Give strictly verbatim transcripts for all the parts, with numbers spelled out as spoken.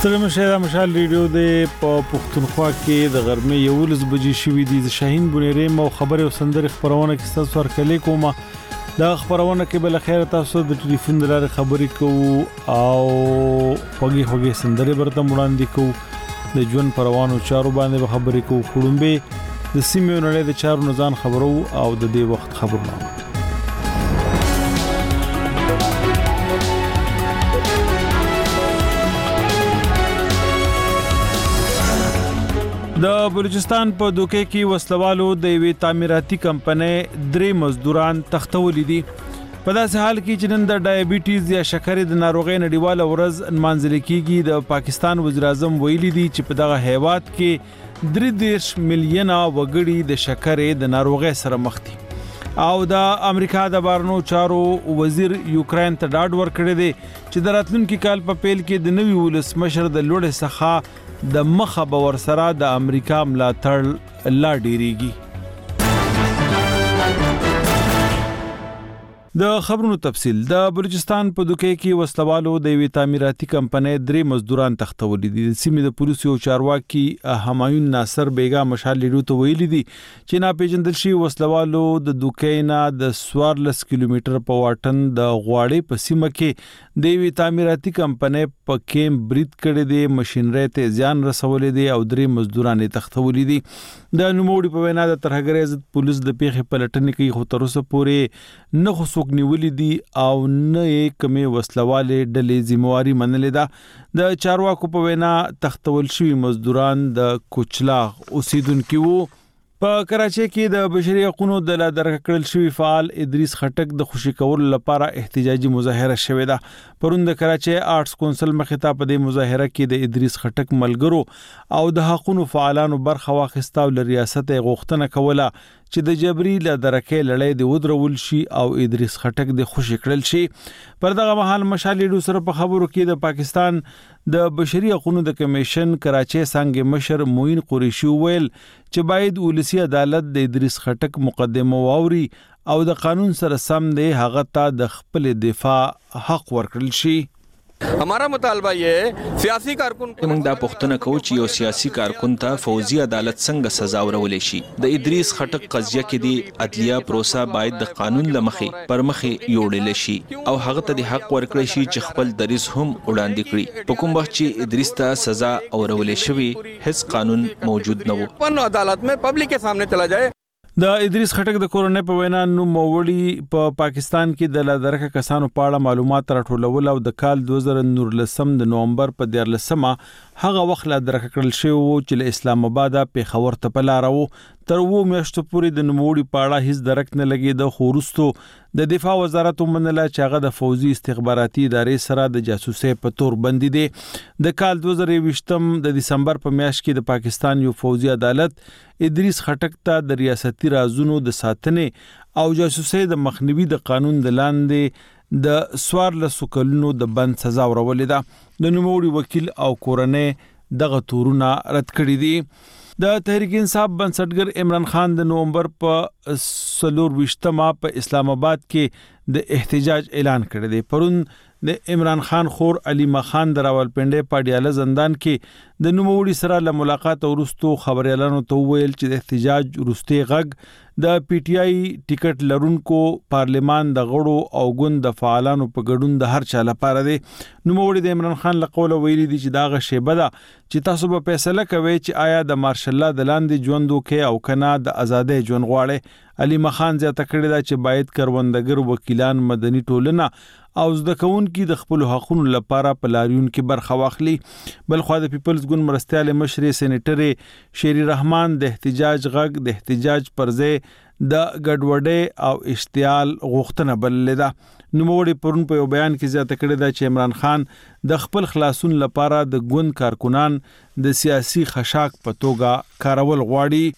څنګه مشه مشال ریډیو د پښتونخوا کې د غرمې یولس بجې شوې دي. د شاهین بنيري مو خبره او سندره خبرونه کې تاسو ورکلې کومه دا خبرونه کې بل خیر تاسو د ټلیفون لاره خبرې کوو او خوږی خوږی سندره برته وړاندې کوو د ژوند پروانو چارو باندې خبرې کوو خړومبه د سیمې نړۍ د چارو نزان خبرو او د دې وخت خبرونه. د بلوچستان په دوکې کې وسلوالو د یوې تعمیراتي کمپنۍ درې مزدوران تختولې دي. په داسې حال کې چې نن د ډایابټیز یا شکرې د ناروغۍ نړیواله ورځ نمانځل کېږي، د پاکستان وزیر اعظم ویلي دي چې په دغه هیواد کې درې دېرش میلیونه وګړي د شکرې د ناروغۍ سره مخ دي. او د امریکا د بارنو چارو وزیر یوکرين ته ډاډ ورکړی دی چې د راتلونکي کال په پیل کې د نوي ولسمشر د لوړې څخه د مخه باور سره د امریکا ملاتړ لا ډیریږي. د خبرونو تفصیل. د بلوچستان په دوکې کې وسلوالو د یوې تعمیراتي کمپنۍ درې مزدوران تختولې دي. د سیمې د پولیسو چارواکي همایون ناصر بیگا مشال لیدو ته ویلي دي چې ناپېژندل شوي وسلوالو د دوکې نه د څوارلس کیلومتر په واټن د غواړې په سیمه کې د یوې تعمیراتي کمپنۍ په کیم برید کړی دی، ماشینري ته زیان رسولې دي او درې مزدوران تختولې دي. د نوموړي په وینا د ترهګرۍ ضد پولیس د پیښې پلټنې کوي، خو تر اوسه پورې نه خو څوک نیولې دي او نه یې کومې وسلوالې ډلې ذمہواري منلې ده. د چارواکو په وینا تختول شوي مزدوران د کوچلاغ اوسیدونکي وو. په کراچۍ کې د بشري حقوقو د لا درکړل شوی فعال ادریس خټک د خوشي کولو لپاره احتجاجي مظاهره شوې ده. پرون د کراچۍ آرټس کونسل مخې ته په دې مظاهره کې د ادریس خټک ملګرو او د حقوقو فعالانو برخه واخیسته او د ریاست غوښتنه کوله چې د جبري لا درکې لړۍ د ودرول شي او ادریس خټک د خوشي کړل شي. پر دغه مهال مشالې سره په خبرو کې د پاکستان د بشري حقوقو د کمیشن کراچۍ څنګه مشر موین قریشي ویل چې باید ولسی عدالت د ادریس خټک مقدمه واوري او د قانون سره سم دی هغه ته د خپل دفاع حق ورکړل شي. हमारा मुतालबा ये है सियासी कारकुन موږ دا پوښتنه کوو چې یو سیاسي کارکون ته فوزي عدالت څنګه سزا ورولې شي. د ادریس خټک قضیه کې دی عدلیه پروسه باید د قانون لمخې پر مخې یوړل شي او هغه ته د حق ورکړي شي چې خپل دریز هم وړاندې کړي. په کوم وخت چې ادریس ته سزا اورولې شوی هیڅ قانون موجود نه و. په عدالت में پبلک के सामने चला जाए. د ادریس خټک د کورنۍ په وینا نو موړي په پاکستان کې د لادرکه کسانو په اړه معلومات راټولول او د کال دوه زره نولسم د نومبر په دیارلسمه هغه وخت لادرکه کړل شوی و چې له اسلام آباد په خبر ته پلارو تر وو میاشتو پورې د نوموړي په اړه هیڅ درک نه لګي. د خورستو د دفاع وزارت ومنله چې هغه د فوزي استخباراتي ادارې سره د جاسوسي په تور بندي دي. د کال دوه زره یوویشتم د دسمبر په میاشت کې د پاکستان یو فوزي عدالت ادریس خټک ته د ریاستي رازونو د ساتنې او جاسوسي د مخنیوي د قانون د لاندې د څوارلس کلونو د بند سزا ورولې ده. د نوموړي وکیل او کورنۍ دغه تورونه رد کړی دي. د تحریک انصاف بنسټګر عمران خان د نومبر په سلور وشتمه په اسلام آباد کې د احتجاج اعلان کړی دی. پرون د عمران خان خور علي مخان د راولپنډي په ډیاله زندان کې د نوموړي سره له ملاقات وروسته خبريالانو ته ویل چې د احتجاج وروسته غږ د پی ټی آی ټیکټ لرونکو پارلیمان د غړو او ګوند د فعالانو په ګډون د هر چا لپاره دی. نوموړي د عمران خان له قوله ویلي دي چې دا غشيبه ده چې تاسو به فیصله کوئ چې آیا د مارشل الله د لاندې ژوند وکي او کنه د ازادۍ ژوند غواړي. علي مخان زیاته کړی دا چې باید کروندګر وکیلان مدني ټولنه او زده کوونکي د خپل حقوقو لپاره په لاریون کې برخه واخلي. بل خو د پیپلز ګوند مرستيال مشر سېنیټر شيري رحمان د احتجاج غږ د احتجاج پرځه د ګډوډۍ او اشتعال غوښتنه بللې ده. نوموړي پرون په یو بیان کې زیاته کړی دا چې عمران خان د خپل خلاصون لپاره د ګوند کارکونان د سیاسي خشاک په توګه کارول غواړي.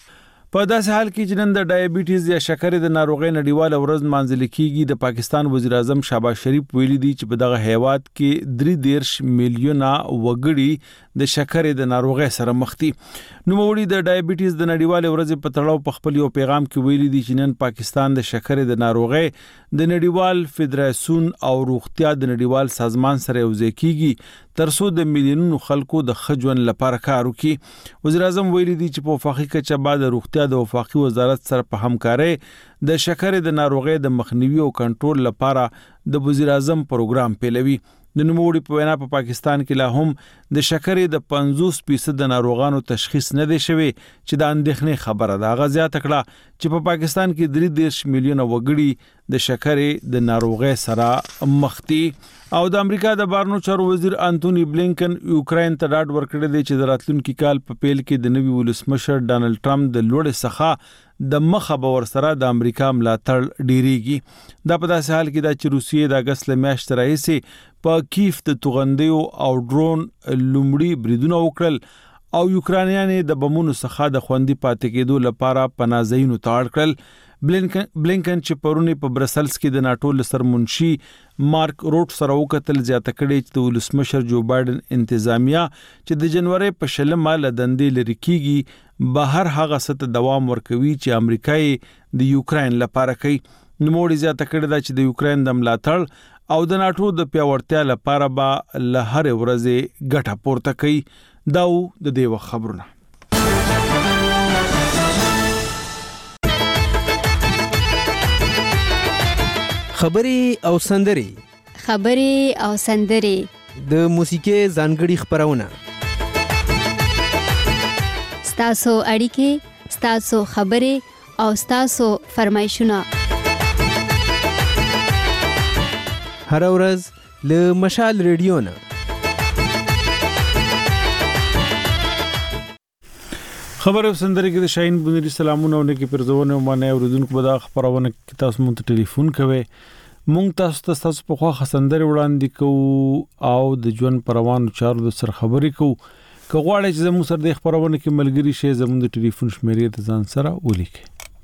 په داسې حال کې چې نن د ډایابټیز یا شکرې د ناروغۍ نړیواله ورځ نمانځل کیږي، د پاکستان وزیر اعظم شهباز شریف ویلي دی چې په دغه هیواد کې درې دېرش میلیونه وګړي د شکرې د ناروغۍ سره مخ دي. نوموړي د ډایابټیز د نړیواله ورځ په تړاو په خپل یو پیغام کې ویلي دی چې نن پاکستان د شکرې د ناروغۍ د نړیوال فدراسیون او روغتیا د نړیوال سازمان سره یوځای کیږي ترڅو د میلیونونو خلکو د ښه ژوند لپاره کار وکړي. وزیر اعظم ویلي دی چې په وفاقي کچه بعد د روغتیا د وفاقي وزارت سره په همکارۍ د شکرې د ناروغۍ د مخنیوي او کنټرول لپاره د وزیر اعظم پروګرام پیلوي. د نوموړي په وینا په پاکستان کې لا هم د شکرې د پنځوس فیصد د ناروغانو تشخیص نه دی شوی چې د اندېښنې خبره ده. هغه زیاته کړه چې په پاکستان کې درې دېرش میلیونه وګړي د شکرې د ناروغۍ سره مخ دي. او د امریکا د بهرنیو چارو وزیر انټونی بلینکن یوکرين ته ډاډ ورکړی دی چې د راتلونکي کال په پیل کې د نوي ولسمشر ډانلډ ټرمپ د لوړې څخه د مخه به ورسره د امریکا ملاتړ ډیریږي. دا په داسې حال کې دا چې روسیې د اگست له میاشتې راهیسې په کیف د توغندیو او ډرون لومړي بریدونه وکړل او یوکرانیان د بمونو څخه د خوندي پاتې کېدو لپاره پناهځایونو ته اړ کړل. بلینکن بلینکن چې پرونی په برسلز کې د ناټو سرمنشي مارک روټ سره وکتل زیاته کړي چې د ولسمشر جو بایدن انتظامیه چې د جنوري په شلمه لدندې لري کیږي بهر هغه ست دوام ورکوي چې امریکای د یوکرين لپاره کوي. نوموړي زیاته کړي دا چې د یوکرين د ملاتړ او د ناټو د پیاوړتیا لپاره به له هر ورځې ګټه پورته کوي. دا د دې وخت خبرونه. خبري او سندري خبري او سندري د موسیقي ځانګړي خبرونه ستاسو اړیکې ستاسو خبري او ستاسو فرمایشونه هر ورځ له مشال ریډیو نه. خبر او سندري کې د شاهین بنيري سلامونه او نیکی پرزونه معنی اوریدونکو به دا خبرونه کې تاسو مونږ ته ټلیفون کوئ. مونږ تاسو ته تاسو په خوا خسندري وړاندې کوو او د ژوند پروانو چارو د سر خبري کوو. که غواړئ چې زموږ سره د خبرونه کې ملګری شئ زموږ د ټلیفون شمیرې ته ځان سره ولیکئ.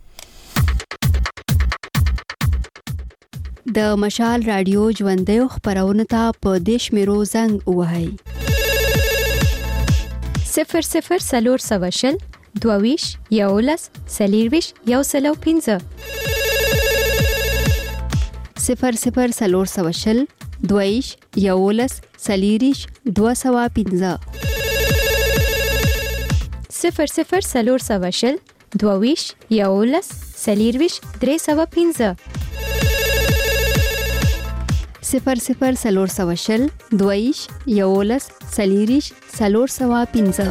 د مشال رادیو ژوندۍ خبرونه ته په دیش میرو زنګ وهاي صفر صفر سلور سواشل دوویش یولس سلیرویش یو سلو پینزه صفر صفر سلور سواشل دوویش یولس سلیریش دو سوا پینزه صفر صفر سلور سواشل دوویش یولس سلیرویش درې سوا پینزه صفر صفر سلور سواشل دویش یولس سلیریش سلور سوا پینزه.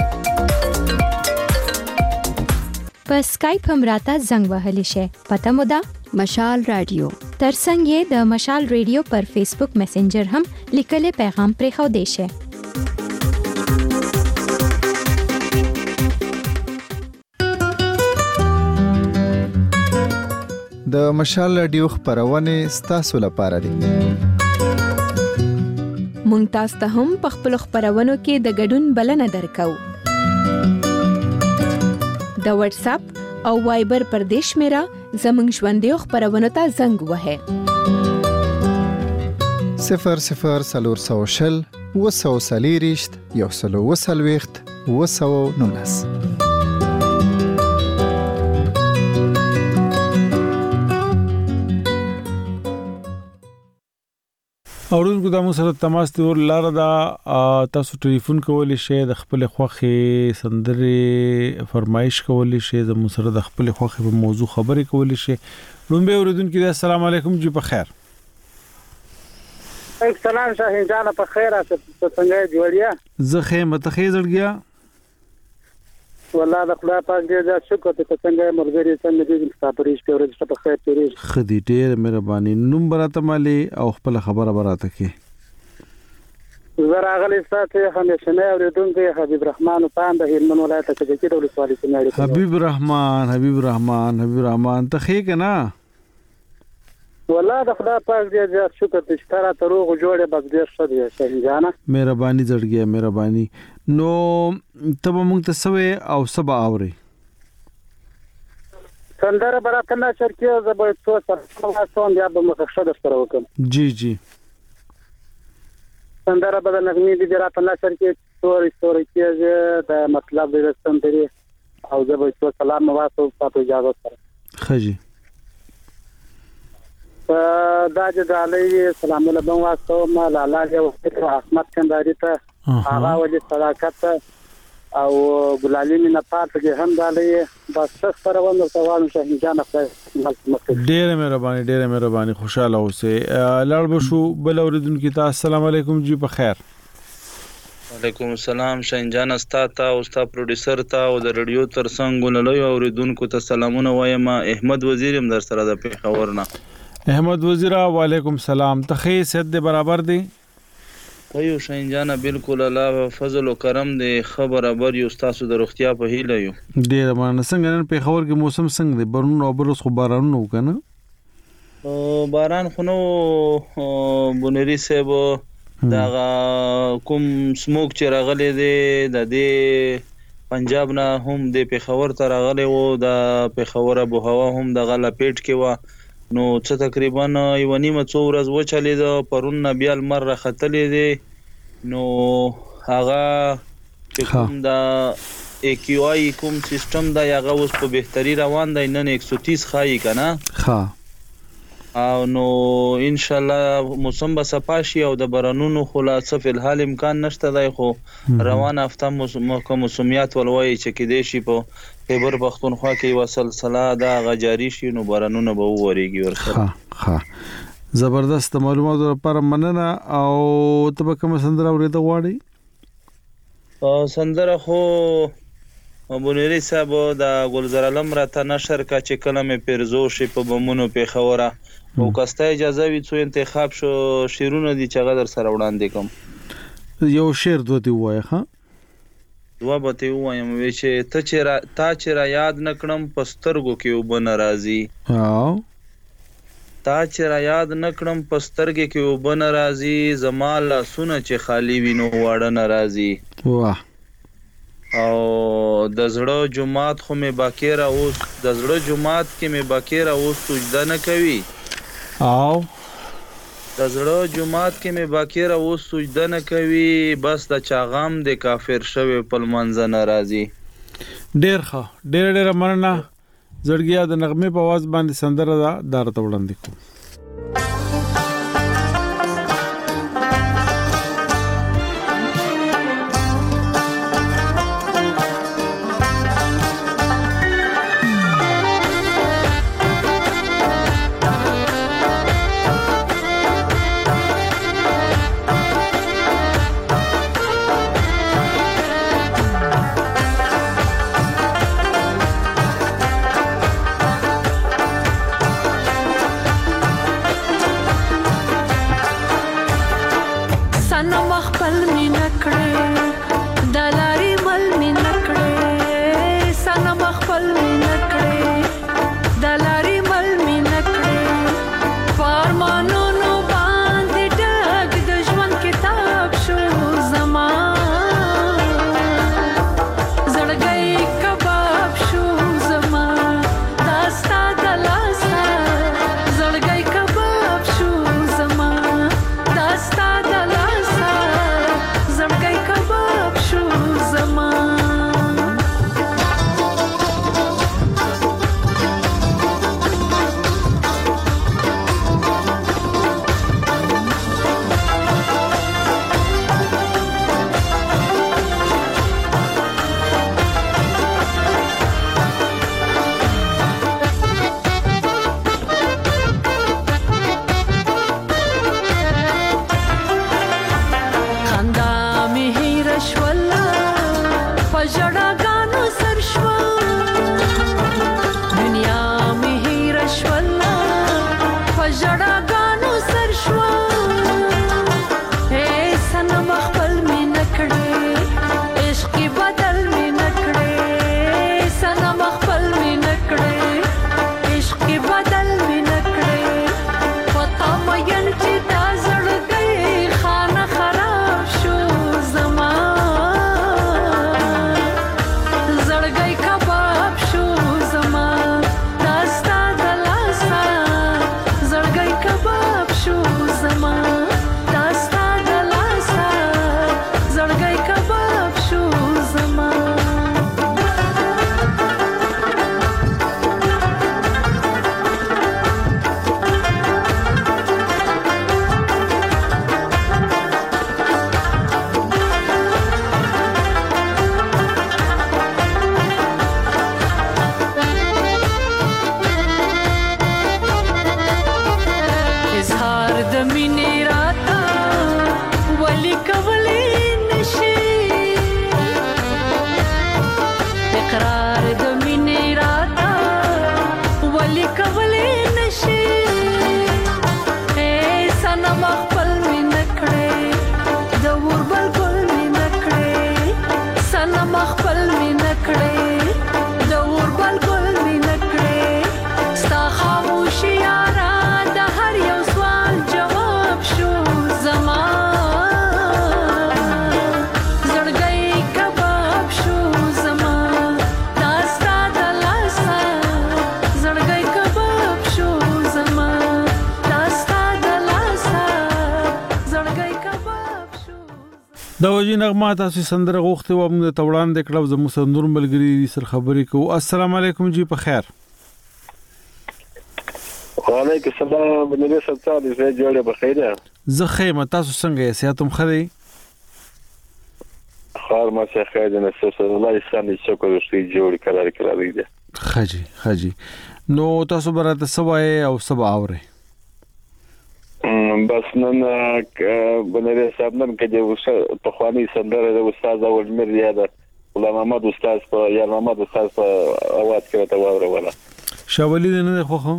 په اسکایپ هم راته زنګ وهلی شي. پته مو ده مشال رادیو. ترڅنګ یې د مشال رادیو پر فیسبوک میسنجر هم لیکلي پیغام پرې خو دی شي. د مشال رادیو خبرونه ستاسو لپاره دي. مونږ تاسو ته هم په خپل خبرونو کې د ګډون بلنه درکو. د واتس اپ او وایبر پر دیش میرا زمنګ ژوندۍ خبرونه ته زنګ وهه. صفر صفر سلور سوشل وسو سلیریشت یو سلو وسلويخت وسو نونس. اورونکو د مو سره تماس ته ور لار دا تاسو ټلیفون کولای شئ د خپل خوخه سندري فرمایش کولای شئ د مو سره د خپل خوخه په موضوع خبرې کولای شئ. لومبه اوریدونکو د السلام علیکم جی په خیر. السلام شاهین جان په خیر تاسو څنګه جوړیا؟ زه خیمه ته خیر زړګیا والله د خدای پاک دې دا شکر ته څنګه مرګري څنګه دې تاسو په ورځ په خیر تیرې خدي ډېر مهرباني. نوم براته مالي او خپل خبره براته کې زرا غلي ساتي همیشه نه اوریدونکو حبیب رحمان پاند هلمن ولایت کې چې د ولسوالۍ سماري. حبیب رحمان حبیب رحمان حبیب رحمان ته خې کنه والله د خدای پاک دې زیات شکر ته ستاره ته روغ جوړه بس ډیر ښه دی شاهین جان. مهرباني زړګیا مهرباني. نو ته مونږ ته سوې او سبا اوري سندره براته نشر کې زه به څو سره واسم بیا به مخښه د سره وکم. جی جی سندره به د نغمې د براته نشر کې ستوري ستوري کې د مطلب د سندري او زه به څو سلام واسو تاسو اجازه سره خجی دا جدالي سلام علیکم واسو ما لاله او احمد کنداري ته هغه ولې صداقت او ګلالي نه پاتې هم دالې بس سره ونه سوال شاهین جان خپل ډېر مهرباني ډېر مهرباني خوشاله اوسه لاړ بشو بل اوریدونکو ته السلام علیکم جی په خیر. وعلیکم السلام شاهین جان استاد او استاد پروډوسر ته او د رادیو ترڅنګ ولولای اوریدونکو ته سلامونه وایم. احمد وزیر هم در سره د پیښور نه. احمد وزیر وعلیکم السلام. ته صحت دې برابر دی؟ یو شاهین جان بالکل الله فضل او کرم دې خبر برابر یو تاسو د روغتیا په هیله یو. ډیر باندې څنګه نن په خبر کې موسم څنګه دی؟ برون او برس خو باران نو کنه؟ باران خو نو بونری صاحب دا کوم سموک چې راغلی دی د دې پنجاب نه هم د پیښور ته راغلی وو د پیښور ابو هوا هم د غلپېټ کې و نو څه تقریبا یو نیمه څو ورځ وچلې ده پرون نه بیا لمر راختلې دی نو هغه چې کوم دا ای کیو آی کوم سیستم دا هغه اوس په بهتري روان دی نن یک سو تیس خایي کنه ها او نو ان شاء الله موسم به صفاشي او د برانونو خلاصه په الحال امکان نشته دی خو روان هفته موسمیات ولوي چې کې دی شي په خیبر پختونخوا کې یو سلسله دا غجاری شي نو برانونه به ووريږي ورسره. ها ها زبردست معلومات لپاره مننه. او ته به کوم سندره اورېده غواړي؟ سندره خو بونری صاحب د ګلزار علم راته نشر کا چې کله مې پیرزو شي په بمونو پیښوره او کسته اجازه وي څو انتخاب شو شیرونه دي چې غدر سره وړاندې کوم. یو شعر دوی وایي ها دوا به ته وایم وی چې ته چې را تا چې را یاد نکړم پسترګو کې وب ناراضي او تا چې را یاد نکړم پسترګو کې وب ناراضي زمال سونه چې خالی وینو واړه ناراضي واه او د زړه جمعات خو مې باکیره اوس د زړه جمعات کې مې باکیره اوس سجده نه کوي او د زړه جمعات کې مې باکیره اوس سجده نه کوي بس د چاغام د کافر شوی په منځ ناراضي. ډیر ښه ډیر ډیر مننه. زړګیا د نغمه په आवाज باندې سندره دا درته وړاندې کوم. دا وجې نغمه تاسو سندره غوښتې وه موږ ته وړاندې کړه زموږ سره نور ملګري سره خبرې کوو. السلام علیکم جی په خیر. وعلیکم السلام بنوري صاحب زه جوړه بخیر یم. زه ښه یم، تاسو څنګه یې؟ صحت هم ښه دی؟ خیر ما څه خیر دی، نو څه الله یې سم شکر وشي جوړ کړل کړل دی. ښه جی ښه جی. نو تاسو براته څه وایې او څه به اورئ؟ بس نن بنوري صاحب نن کې د پخوانی سندره د استاد اولمیر یاد غلام محمد استاد په یا محمد استاد په اواز کې ته واوروله. شاولی نه خو خو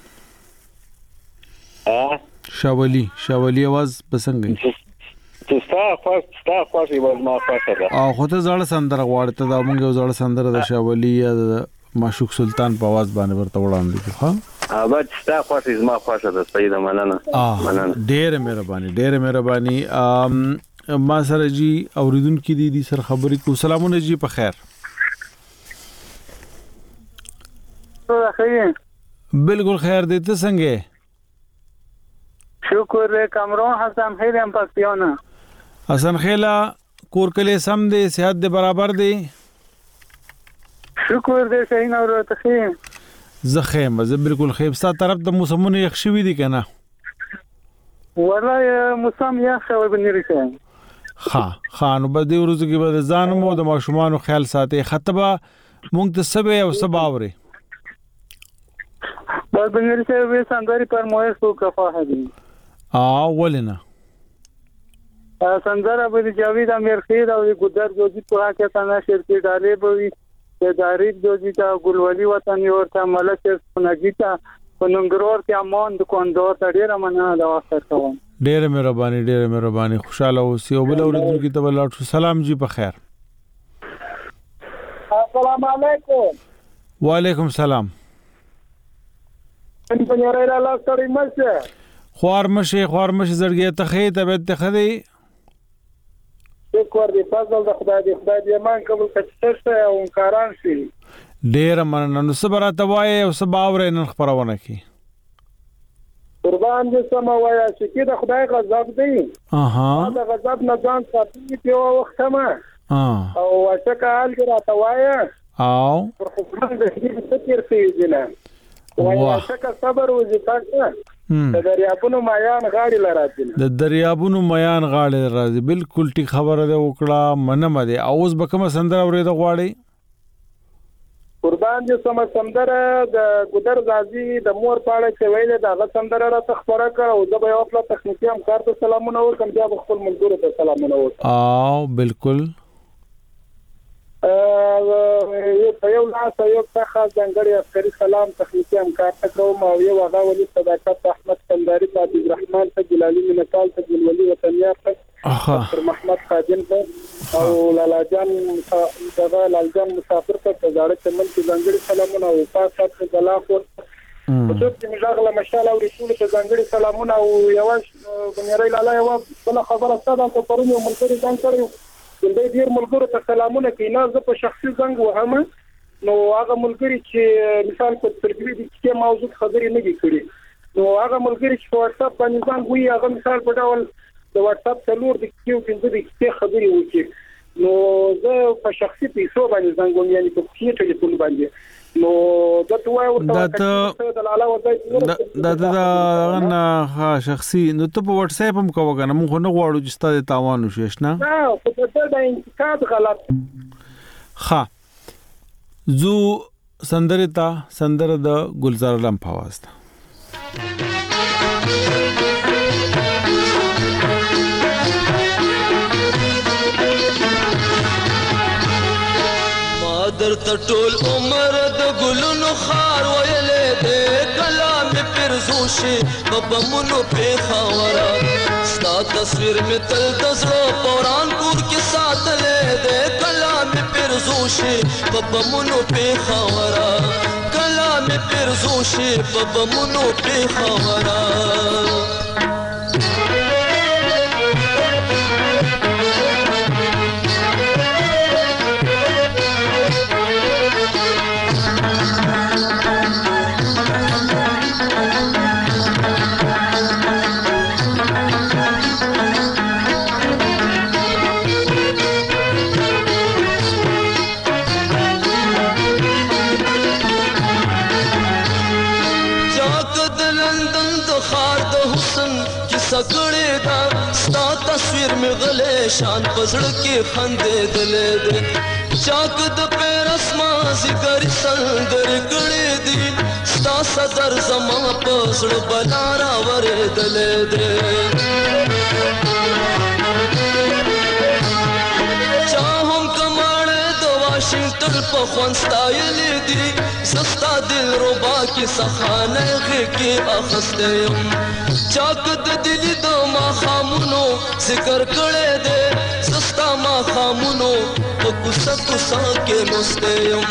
ا شاولی شاولی आवाज پسند دی. چې ستا خاص ستا خاص یو ما خاصه ده. او خو ته ځړ سندره غواړې ته دا مونږ یو ځړ سندره د شاولی یا د معشوق سلطان په आवाज باندې ورته وړاندې کوو. ها ابا ستا خاص زما خاصه ده. سید مننه مننه ډېر مهرباني ډېر مهرباني. ام ما سره جی اوریدونکو دي دي سره خبرې کو. سلامونه جی په خیر. بالکل خیر دی. ته څنګه؟ شکر کامران حسن خیلم پکتیانا. حسن خیلا کور کله سم دی؟ صحت دی برابر دی؟ شکر دې صحیح نو ورته خیم. زه خیم زه بالکل خیم. ستا طرف د موسمونه یخ شوي دي کنه؟ والله موسم یخ شوی بنری خیم. ها خانو به دې ورځو کې به ځان مو د ماشومان خیال ساتي. خطبه مونږ ته سبه او سباوري بس بنری سے وې سندري پر موږ کو کفا هدي. اه ولنا سندره به جاوید امیر خیر او ګدر جوجي په هغه ثنا شرکت ډالې بوي د داریب جوجي تا ګلولي وطن یو ته ملک سنګیتا پننګرور کې امان د کوندور ته ډیره مننه دا واسطه کوم. ډیره مهرباني ډیره مهرباني. خوشاله اوسئ او بل اوریدونکو ته ولات سلام جی په خیر. السلام علیکم. وعلیکم السلام. ان بنیاره لا ستړي مشه خوار مشه خوار مشه زړګي ته خې طبيعت ته خدي. شکر دې فضل د خدای دې خدای دې مان قبول کړي او انکاران شي. ډیر مننه. نو صبرته وای او صباور نن خبرونه کی. قربان دې سم وایا چې د خدای غضب دی. اها دا غضب نه ځان ساتي په وخت ما. ها او څه کال کې راته وایا او پر خپل دې فکر کوي نه. وایا څه صبر وځي تاسو. د دریابونو میان غاړي لراځي. د دریابونو میان غاړي لراځي. بالکل ټی خبره ده وکړه منمه ده. اوس به کوم سندره اورېده غواړي؟ قربان دې سم سندره د ګدر غازی د مور پاړه چې ویل دا غ سندره را تخبره کړ او د به خپل تخنیکی هم کار ته سلامونه وکم بیا خپل ملګرو ته سلامونه وکم. او بالکل ا یو یو لاس یو څخه ځنګړی عسکري سلام تخنیکی هم کار ته کوم او یو هغه ولي صداقت احمد کنداری ته عبدالرحمن ته جلالی منقال ته ګلولي وطنیار ته ډاکټر محمد خادم ته او لالا جان دغه لال جان مسافر ته زړه چمن کې ځنګړي سلامونه او تاسو ته غلاخور په څو کې مشغله مشاله او رسول ته ځنګړي سلامونه او یو بنیری لالا یو بل خبره ستاسو ته پرونی ملګری ځان کړو د ډیر ملګرو ته سلامونه کوي. نه زه په شخصي زنګ وهم نو هغه ملګری چې مثال په ترګری دي چې موضوع خبرې نه دي کړې نو هغه ملګری چې په واتس اپ باندې ځان وی هغه مثال په ډول د واتس اپ څلور د کیو پنځه د کیسه خبرې وکړي نو زه په شخصي پیسو باندې ځان کوم یعنی په کیسه ټلیفون باندې نو دا توای ورته دا دا دا نه ها شخصي نو ته په واتس اپ هم کوو کنه مونږ نه غواړو چې ستاسو تاوان وشي نه نه په دې د انتقاد غلط ها زو سندره تا سندره د گلزار علم فواز تا در ټول عمر د ګلونو خار ویلې دې کلام پرزوشي ببمونو په خاورا ستا تصویر می تل د زړه پوران کور کې ساتلې دې کلام پرزوشي ببمونو په خاورا کلام پرزوشي ببمونو په خاورا پریشان پزړه کې خندې دلې دې چاک د پیر اسمان ذکر سنگر کړې دي ستا صدر زما پزړه بلارا ور دلې دې چاهم کماړه د واشنگټن په خوان ستایلې دي سستا دل ربا کې سخانه غې کې اخسته يم چاک د دل د ما خامونو ذکر کړې دې سستا ما خامونو په کوڅه کوڅه کې مسته يم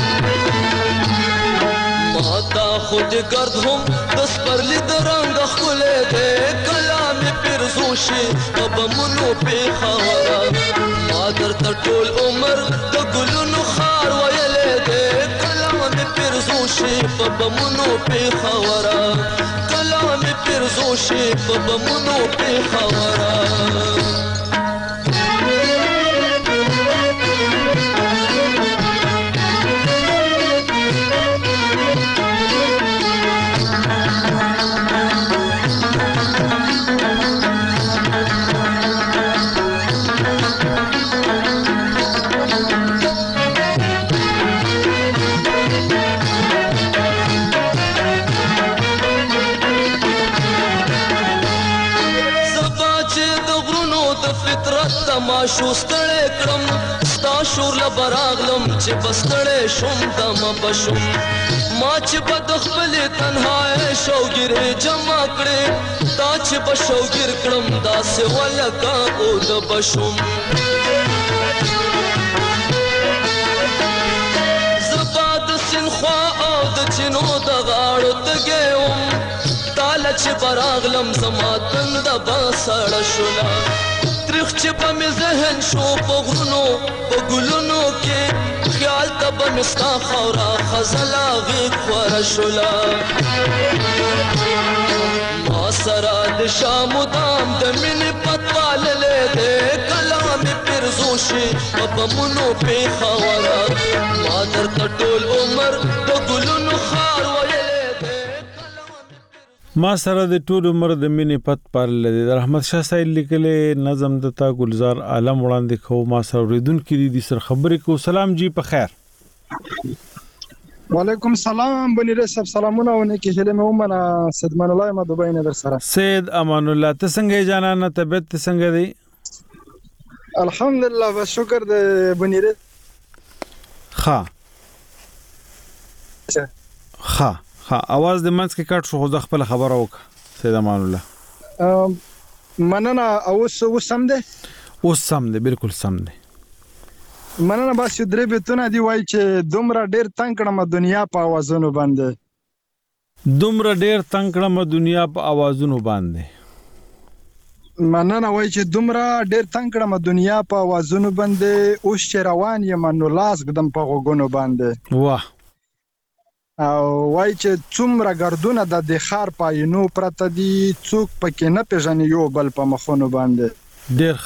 ماتا خود گرد هم دس پر لید رنگ خلے دے کلام پرزوشی اب منو پی خورا مادر تطول عمر د گلونو خار ویلے دے کلام پرزوشی اب منو پی خورا کلام پرزوشی اب منو پی خورا ماشو ستړې کړم ستا شور لبراغلم چې بستړې شوم دم بشم ما چې بد خپل تنهایی شوګر جمع کړې تا چې بشوګر کړم دا سه ولکا او د بشم زباد سنخوا او د چینو د غاړو تګېوم تاله چې براغلم زما تند بسړ شولا تریخ چې په مې ذهن شو په غرونو په ګلونو کې خیال ته به مې ستا خاوره خزله غېږ خوره شوله ما سره د شا مدام د مینې پت پاللی دی کله مې پرزو شي په بمونو پېښه وره ما درته ټول عمر د ګلونو خار ویلی ما سره د ټول عمر د مینې پت پاللی دی د رحمت شاه صاحب لیکلی نظم دتا ګلزار عالم وړاندې کوو ما سره اورېدونکي دي سر خبرې کوو سلام جی په خیر وعلیکم سلام بنیره صاحب سلامونه او نیکی هیله مې ومنه سید امان الله ما دوبۍ نه در سره سید امان الله ته څنګه جانانه طبیعت ته څنګه دی الحمدلله بس شکر د بنیره ښه ښه ها आवाज د منځ کې کټ شو خو د خپل خبره وک سید امان الله مننه او اوس سم ده اوس سم ده بالکل سم ده مننه بس درې بتونه دی وای چې دومره ډیر تنگ کړم دنیا په आवाजونو باندې دومره ډیر تنگ کړم دنیا په आवाजونو باندې مننه وای چې دومره ډیر تنگ کړم دنیا په आवाजونو باندې اوس چې روان یم نو لاس قدم په غوګونو باندې واه او وای چې څومره ګردونه د د خار پاینو پرته دي څوک پکې نه پیژني یو بل په مخونو باندې ډېر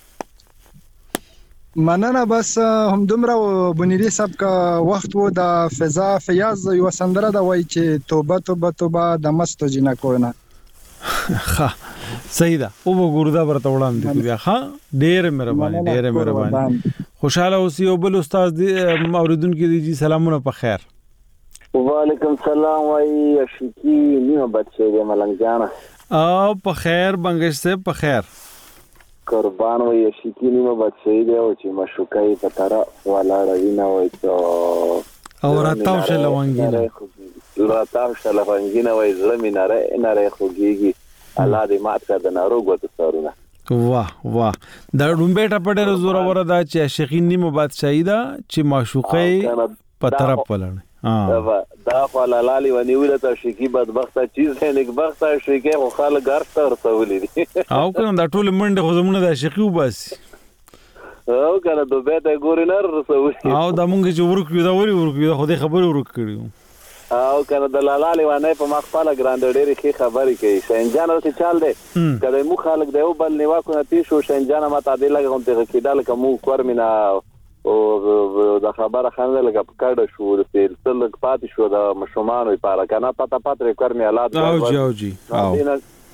مننه بس هم دومره بنيري صاحب کا وخت وو د فضا فیاض یو سندره دا وای چې توبه توبه توبه د مستو جنا کوونه ها صحیح ده او وګوردا برته وړاندې بیا ها ډېر مهرباني ډېر مهرباني خوشاله اوسئ او بل استاد اوریدونکو دي جی سلامونه په خیر وعلیکم سلام وای اشکی نیمه بچی دی ملنګ جان او په خیر بنگش سے په خیر قربان وای اشکی نیمه بچی دی او چې مشوکای په تر ولا روینه وای ته او راتاو شل وانګینه راتاو شل وانګینه وای زمي ناره ناره خوږیږي الله دې مات کړه د ناروغ وته سرونه واه واه دا ډومبېټه پډه زوره ور دا چې اشکی نیمه بادشاہي دا چې معشوقای په طرف پلن دا دا خپل لالي ونیول ته شکی بدبخته چیز نه نیکبخته شکی خو خلک ګرځته ورسولې دي او کنه دا ټول منډه خو زمونه د شکی وباس او کنه دوبه ته ګوري نه رسولې او دا مونږ چې ورکو دا وری ورکو خو دې خبره ورک کړیو او کنه د لالي ونه په مخفاله ګراند ډېری خې خبرې کوي شینجان ورته چال دی کله مو خلک دی او بل نیوا کو نتی شو شینجان ما ته دی لګون ته کېدل کوم کورمینا او دا خبره خنده لګه پکړه شو د سلسله پاتې شو د مشومان لپاره کنه پتا پاتره کورمي حالات او جی او جی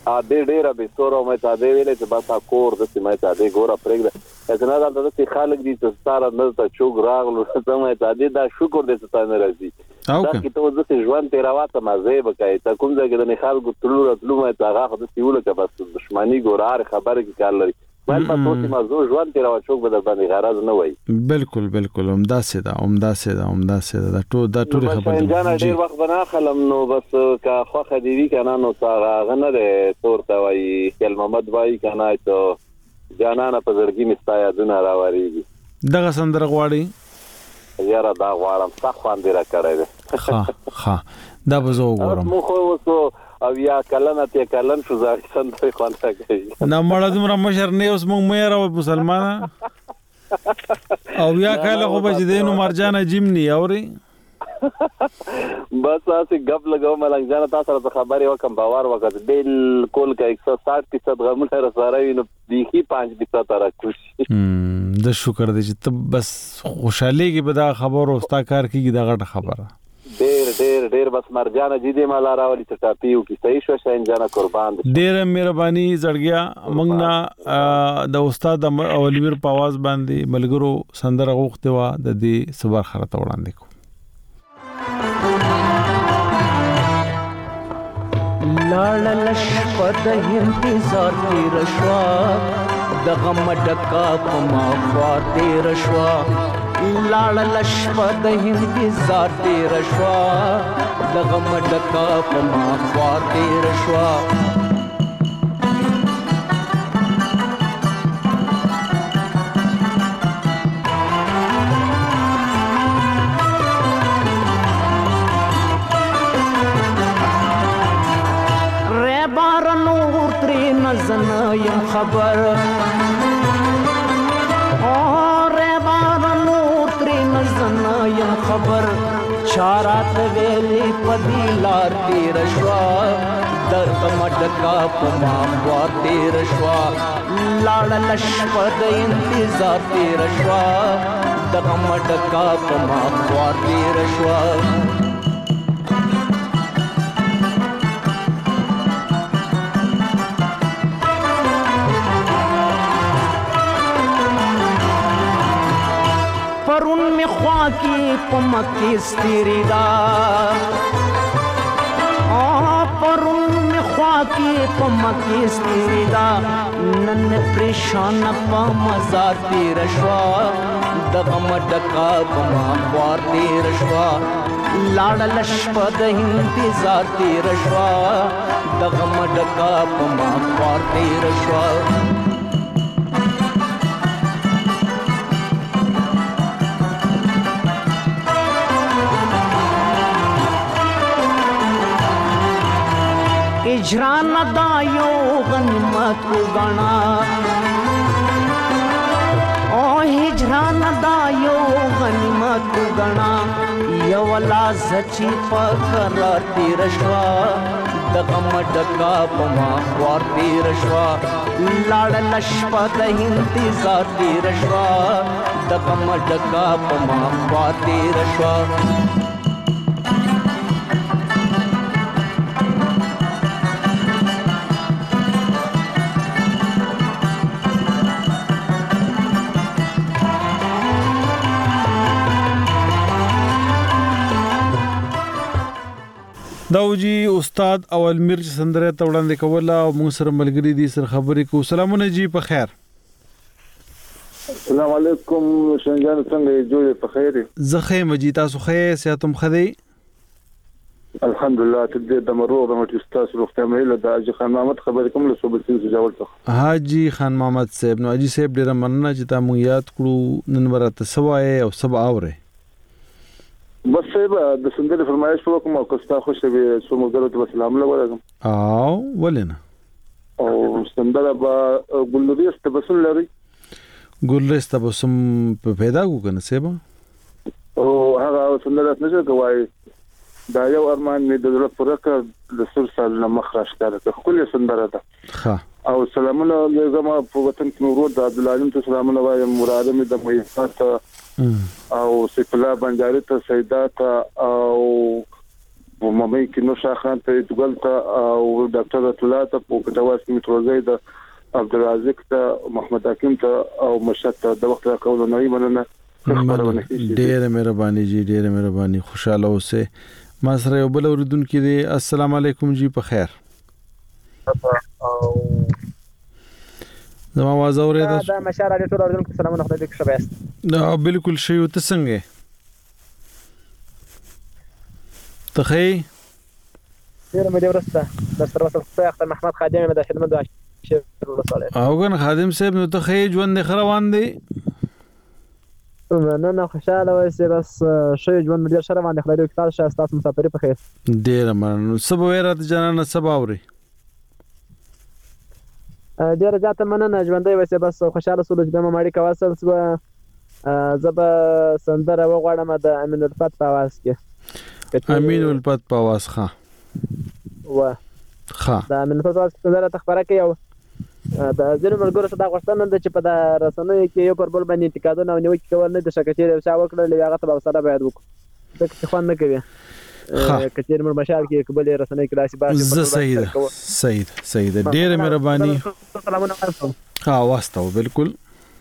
ا دې ډیره به ستوره مې ته دې ویلې چې بس کور د سیمه ته دې ګوره پرېږده اته نه دا چې خلک دي چې ستاره نه ته چوک راغلو ته مې ته دې دا شکر دې ته نه راځي دا چې ته د ژوند تیراواته مزه بکای ته کوم ځای کې د خلکو تلو راتلو مې ته هغه د سیول کې بس دښمنی ګورار خبره کې کار لري بل په توګه موضوع ژوند تیراوا چوک به باندې غرض نه وای بالکل بالکل عمده سیده عمده سیده عمده سیده دا ټول دا ټول خبره جان ډیر وخت بنا خلم نو بس کا خو خدیوی کنه نو سره غنه ده تورته وای خل محمد وای کنه ته جانانه په زړګي مستایا دنا راوړيږي دغه سندره غواړي یاره دا غواړم څخه باندې را کړی ده ها ها دا به زه وګورم مو خو وسو او یا کلن ته کلن شو ځای څنګه خوانته کوي نه مړه دومره مشر نه اوس موږ مې راو مسلمان او یا کله خو بچ دینو مرجان جیمنی اوري بس اسه غب لګاو ملنګ جان تاسو سره خبرې وکم باور وکړ بالکل کا ایک سو ساٹھ فیصد غمون سره سره وینو دیخي پانچ فیصد تر کوشش هم د شکر دې چې ته بس خوشحالي کې به دا خبر او ستا کار کیږي دا غټه خبره ډېر ډېر ډېر بس مرجان جی دې مال راولي ته ټاپیو کې صحیح شو شاین جان قربان ډېر مهرباني زړګیا موږ نه د استاد اولمیر په आवाज باندې ملګرو سندره غوښته وا د دې صبر خرته وړاندې کو لاړ لشپد انتظار تیر شوا د غم ډکا په ما خوا تیر شوا لاړ لشپد انتظار تیر شوا د غم ډکا په ما خوا تیر شوا یم خبر اور بار نور تری نزن یم خبر چارات ویلی پدی لار تیر شوا درد مڈکا پما خوا تیر شوا لاړ لشپد انتظار تیر شوا دغ مڈکا پما خوا تیر شوا پرون می خوا کی پمکی ستیری دا پرون می خوا کی پمکی ستیری دا نن پریشان پا مزار تیر شوا دغم ڈکا پما خوار تیر شوا لاړ لشپد انتظار تیر شوا دغم ڈکا پما خوار تیر شوا اجران دایو غنیمت کو گنا او اجران دایو غنیمت کو گنا یو لا زچی پکر تیر شوا دغم ډکا پما خوار تیر شوا لاړ لشپد انتظار تیر شوا دغم ډکا پما خوار تیر شوا داوجی استاد اول میر سندره ته وړاندې کوله او موږ سره ملګری دي سره خبرې کو سلامونه جی په خیر السلام علیکم شنجان څنګه جوړ په خیر زخه مجي تاسو خیر ساتم خدي الحمدلله تدې د مرو د مټ استاد روغتیا مهله د اجي خان محمد خبرې کوم له صوبې سین جوړ څه حاجی خان محمد صاحب نو اجي صاحب ډیر مننه چې تا مو یاد کړو نن ورته سوای او سبا اوره بس صاحب د سندره فرمایش په کومه کوستا خوشې به سو مګرو ته سلام علیکم او ولنه او سندره با ګلوري استبسم لري ګلوري استبسم په پیدا کو کنه سیبا او هغه سندره نشه کوي دا یو ارمان می د زړه پرکه د سر سال مخ راځه خپل سندره ده ها او سلامونه زما په وطن کې ورو د عبدالعلیم ته سلامونه وایم مراد می د مېفات او سیف الله بنجاری ته سیدات او په ممي کې نو شاخان ته دګل ته او ډاکټر رتلا ته په کټواس میټروزي د عبدالرازق ته محمد حکیم ته او مشت ته د وخت راکول نه مننه ډېر مهرباني جی ډېر مهرباني خوشاله اوسه ما سره یو بل اوریدونکو دی السلام علیکم جی په خیر زما आवाज اورئ دا مشار علي ټول اوریدونکو سلامونه خدای دې ښه بیاست دا بالکل شی ته څنګه ته خی ډیر مې ورسته د سره وسه اختر محمد خادم مې د خدمت داشت ورساله اوغن خادم صاحب نو ته خی ژوند خروان دی نه نه خوشاله وایسه بس شی ژوند ډیر شرم باندې خلای دې کتاب شاسته مسافری په خیر ډیر مننه سبا ورته جنانه سبا اوري ډیر ځاته مننه ژوندۍ وایسه بس خوشاله سول چې ما ماړي کواصل سو زب سندره وغواړم د امین الفت په आवाज کې امین الفت په आवाज ښه و ښه دا امین الفت په आवाज سندره تخبره کوي او د ځینو ملګرو څخه دا غوښتنه ده چې په د رسنیو کې یو پر بل باندې انتقادونه او نیوکې کول نه د شکچې او شاو کړل هغه ته به سره باید وکړو ځکه خوان نه کوي کچیر مر مشال کې قبل رسنۍ کلاسي باندې ز صحیح صحیح صحیح ډېر مهرباني سلامونه تاسو ها واسطه بالکل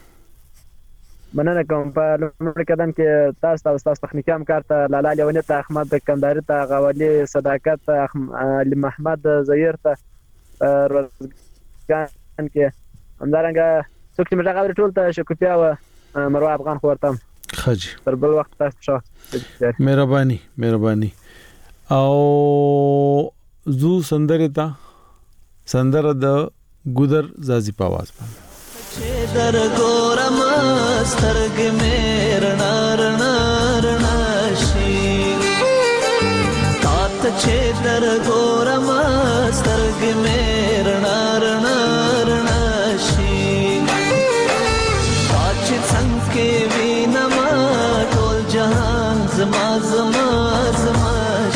مننه کوم په لومړي قدم کې تاسو تاسو تاسو تخنیکی همکار ته لالا لیونی ته احمد کندهاري ته غوالي صداقت علي محمد زهیر ته روزګان کې همدارنګه څوک چې مجا غوړي ټول ته شکوتیا او مروه افغان خورتم خجی تر بل وخت تاسو ښه مهرباني مهرباني او زو سندره تا سندره د ګودر زازي په आवाज باندې در ګورم سترګ مې رڼا رڼا رڼا شي تات چې در ګورم سترګ مې رڼا رڼا رڼا شي پاچ څنګه وینم ټول جهان زما زما زما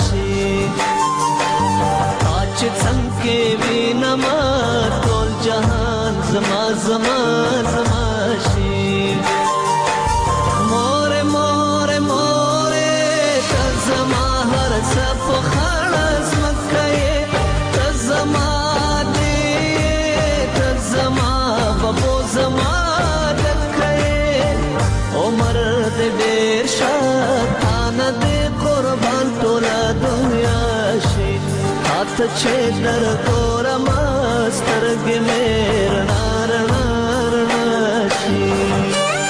څنګه وینم ټول جهان زما زما زما شي مور مور مور ته زما هر څه په خلاص مکه ته زما دې ته زما بابو زما دکه عمر دې ډېر شاتان دې قربان ټول دنیا شي ته چې در ګورم سترګې مې رڼا رڼا رڼا شي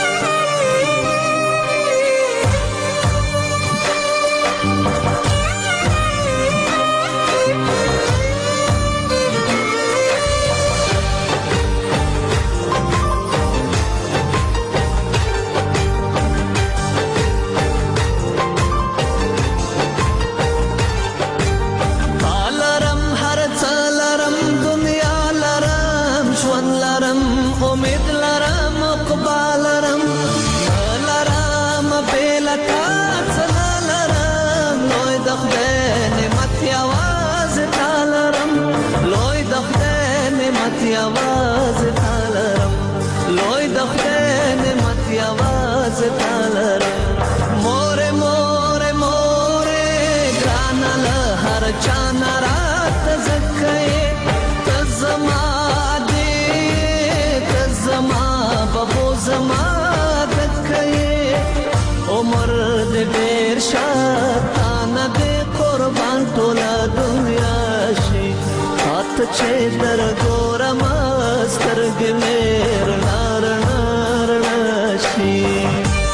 आवाज तालरम लोई दखने मत आवाज तालरम मोरे मोरे मोरे ग्रानल हर चाना रात जखे तजमा दे तजमा बबो जमा दखे उमर दे बेर शातान दे कुर्बान तोला दुनिया शी हाथ چې در ګورم سترګې مې رڼا رڼا رڼا شي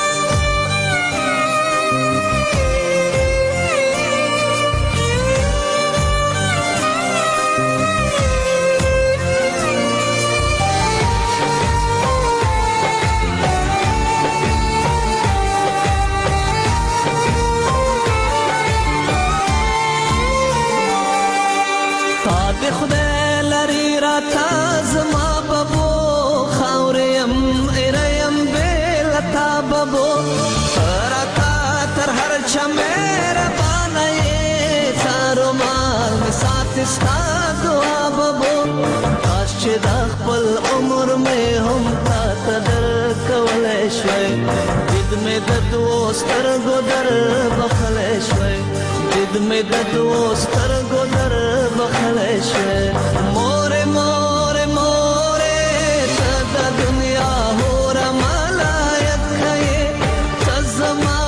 خدای لري را تازما بابو خاورم اريم بل تا بابو راتا تر هر چمر باندې سارو مال می سات استا دعا بابو کاش چې د خپل عمر مې هم تا تدر کولای شوي دې مې د دوستر ګدر بخلای شوي امید می د دوستر ګذر بخلش مور مور مور ته د دنیا هور ملایت کړي تزما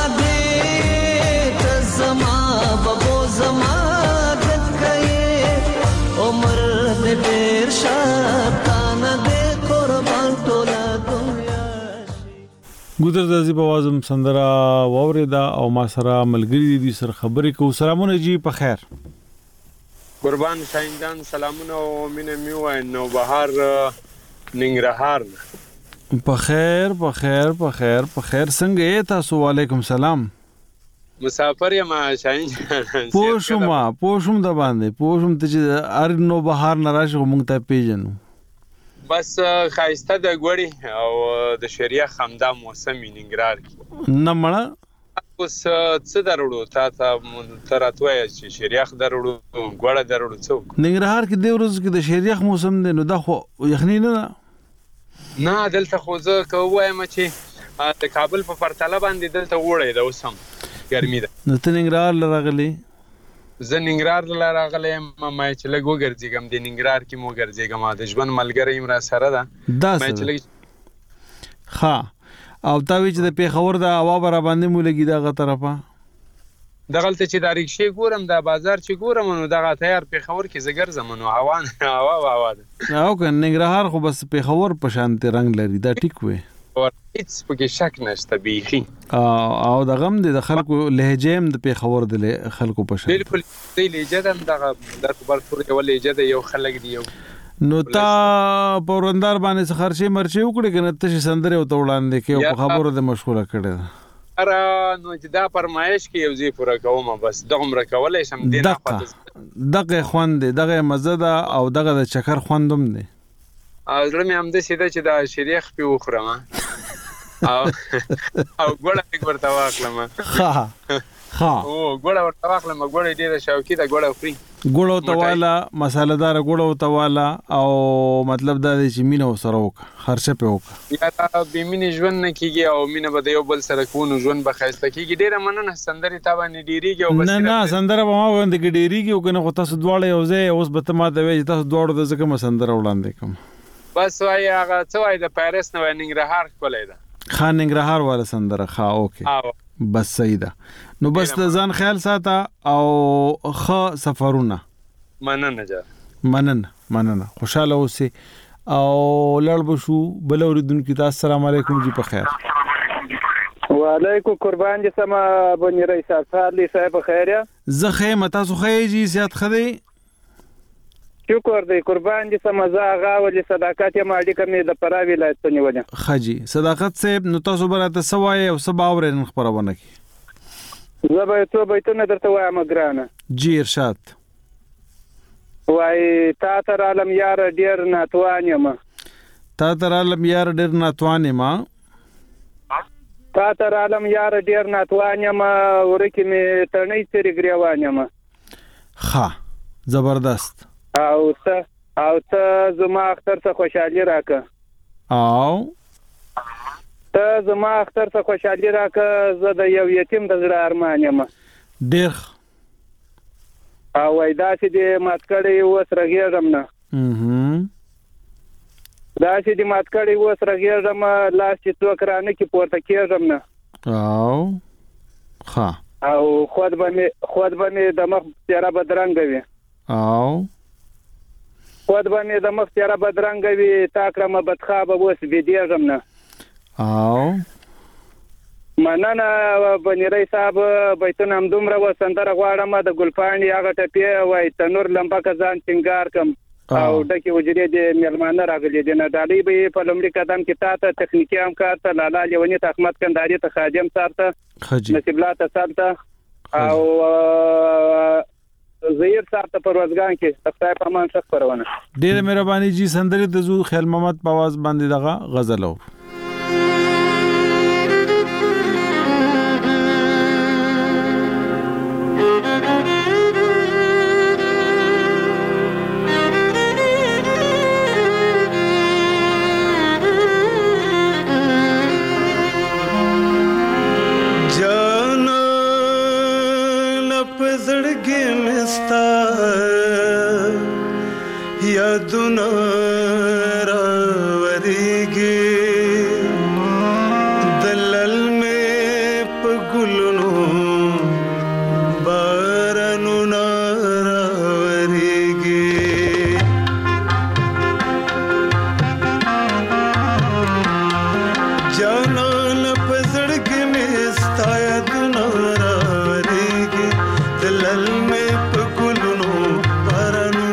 دې تزما بابو زما دت کړي عمر دې ډیر شاتان دې قربان ټوله ګودر د زی بوازم سندرا ووردا او ما سره ملګری دي سر خبرې کو. سلامونه جی په خیر. قربان شاهین سلامونه او مینه میو نو بهار ننګرهار په خیر په خیر په خیر په خیر څنګه تاسو؟ وعلیکم سلام. مسافر یم شاهین. پوښوما پوښوم د باندې پوښوم ته چې ار نو بهار ناراشه مونږ ته پیژنو. بس خایسته د ګوړی او د شریخ همدا موسم ننګرهار کې نه مړه اوس څه درړو تا ته تراتوي چې شریخ درړو ګوړه درړو څوک ننګرهار کې د ورځ کې د شریخ موسم دی نو دا خو یخنی نه نه دلته خو زه کوم چې د کابل په پرتله باندې دلته وړي د اوسم ګرمي ده. نو ته ننګرهار لراغلی زه ننګرهار لراغلی ما چې لګ وګرځېږم د ننګرهار کې مو ګرځېږم د ژوند ملګری مې را سره ده دا څه ها او تا وی چې د پیښور د هوا برا باندې مو لګي دغه طرفه دغلته چې د ریکشې ګورم د بازار چې ګورم نو دغه تیار پیښور کې زګر زمونو هوا هوا هوا ده او که ننګرهار خو بس پیښور په شانته رنگ لري دا ټیک وي او هیڅ پکې شک نشته بیخي او د غم د خلکو لهجه هم د پیښور د خلکو په شان بالکل د لهجه هم دغه د خبرپور یو لهجه د یو خلک دی یو نو تا پوروندار باندې خرچه مرچه وکړي کنه ته سندره او توړاندې کې په خبرو د مشغوله کړي اره نو چې دا فرمایش کې یو ځای پوره کوم بس دغه مر کولای شم دینه پته دغه خوند دغه مزه ده او دغه د چکر خوندوم دی او زړه مې هم د سیده چې دا شریخ په وخرم او او ګوړه ورته واخلم ها ها او ګوړه ورته واخلم ګوړه ډیره شوقي ده ګوړه خوري ګوړه تواله مساله دار ګوړه تواله او مطلب دا دی چې مینه وسره وک خرچه په وک یا دا به مینه ژوند نه کیږي او مینه به یو بل سره کوونو ژوند به خاصه کیږي ډیره مننه سندري تا باندې ډیریږي او بس نه نه سندره به ما باندې ډیریږي او کنه خو تاسو دواړه یو ځای اوس به ته ما د وی تاسو دواړو د ځکه ما سندره وړاندې کوم بس وای هغه څه وای د پاریس نه ننګرهار کولای ده خان ننګرهار والا سندره ښه اوکې بس صحیح ده نو بس د ځان خیال ساته او ښه سفرونه مننه جا مننه مننه خوشاله اوسئ او لړ بشو بل اوریدونکو ته السلام علیکم جی په خیر وعلیکم قربان دي سما بني رئیس صالح صاحب خیر زه خیم تاسو خیر جی زیات خدي شکر دی قربان دي سما زه هغه ولې صداقت یم اړیکه مې د فرا ولایت ته نیولې خجی صداقت صاحب نو تاسو براته سوای او سبا اورین خبرونه کی زه به ته بیتونه درته وایم ګرانه جی ارشاد وای تا تر عالم یار ډیر ناتوان یم تا تر عالم یار ډیر ناتوان یم تا تر عالم یار ډیر ناتوان یم ورکه مې تڼۍ سری ګریوان یم ها زبردست او ته او ته زما اختر څخه خوشحالي راکه او ته زما اختر څخه خوشحالي راکه زه د یو یتیم د زړه ارمان یم ډیر او وای دا چې د ماتکړې اوس رغېږم نه دا چې د ماتکړې اوس رغېږم لاس چې څوک رانه کې پورته کېږم نه او ها او خود باندې خود باندې د مخ تیرا بدرنګ وي او خود باندې د مخ تیرا بدرنګ وي تا کړم بدخواب اوس بيدېږم نه او مننه بنيري صاحب بیتونه هم دومره وسندره غواړم د ګلپاڼي هغه ټپې وای تنور لمبه کزان څنګار کم او ډکه وجري د ملمانه راغلي دي نه دالي به په لمړي قدم کې تا ته تخنیکی هم کار ته لالا لیونی ته احمد کنداري ته خادم سارته نصیب الله ته سارته او زهیر صاحب ته پروازګان کې تخصای په مان شخ پرونه ډېر مهرباني جی سندري د زو خیال محمد په आवाज باندې دغه غزل او پزړګي مستا یادونه راوريږي دلل مې په ګلونو بارانو راوريږي جانان پزړګي مستا یادونه راوريږي دلل مې په ګلونو بارانو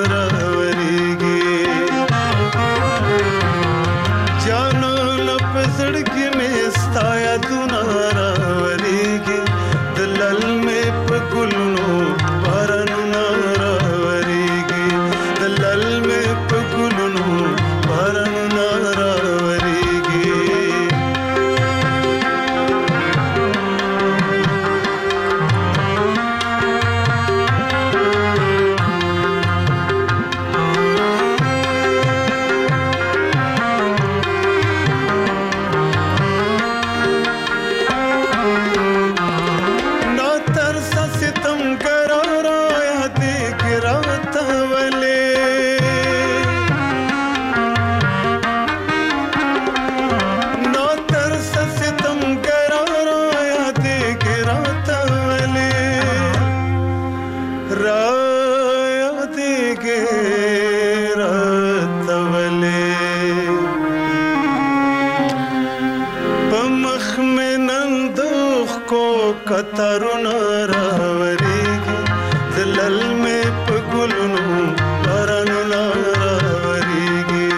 کترونه راوريږي دلل مې په ګلونو بارانونه راوريږي